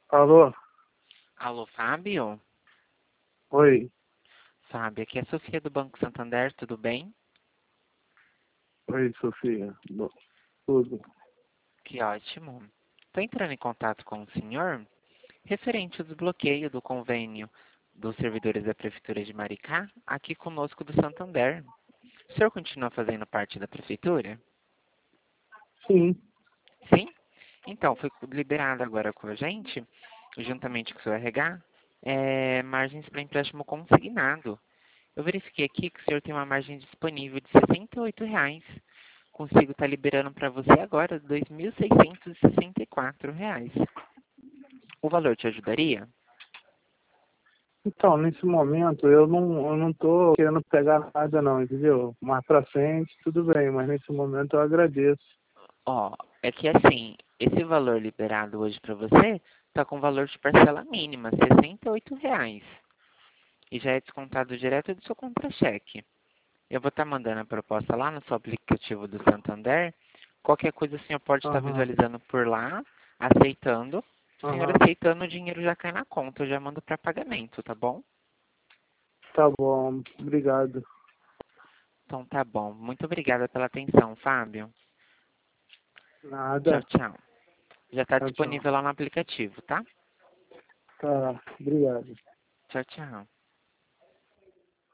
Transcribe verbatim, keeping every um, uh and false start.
Alô? Alô, Fábio? Oi. Fábio, aqui é a Sofia do Banco Santander, tudo bem? Oi, Sofia. Bom, tudo. Que ótimo. Estou entrando em contato com o senhor referente ao desbloqueio do convênio dos servidores da Prefeitura de Maricá, aqui conosco do Santander. O senhor continua fazendo parte da Prefeitura? Sim. Sim? Então, foi liberado agora com a gente, juntamente com o seu R H, é, margens para empréstimo consignado. Eu verifiquei aqui que o senhor tem uma margem disponível de sessenta e oito reais. Consigo estar liberando para você agora dois mil seiscentos e sessenta e quatro reais. O valor te ajudaria? Então, nesse momento, eu não, eu não tô querendo pegar nada não, entendeu? Mais pra frente, tudo bem, mas nesse momento eu agradeço. Ó, é que assim, esse valor liberado hoje para você está com valor de parcela mínima, sessenta e oito reais. E já é descontado direto do seu contra-cheque. Eu vou estar mandando a proposta lá no seu aplicativo do Santander. Qualquer coisa o senhor pode estar Aham, visualizando por lá, aceitando. O senhor aham. aceitando, o dinheiro já cai na conta. Eu já mando para pagamento, tá bom? Tá bom, obrigado. Então tá bom. Muito obrigada pela atenção, Fábio. Tchau, Nada. tchau. Já está Tchau, tchau. disponível lá no aplicativo, tá? Tá, obrigado. Tchau, tchau.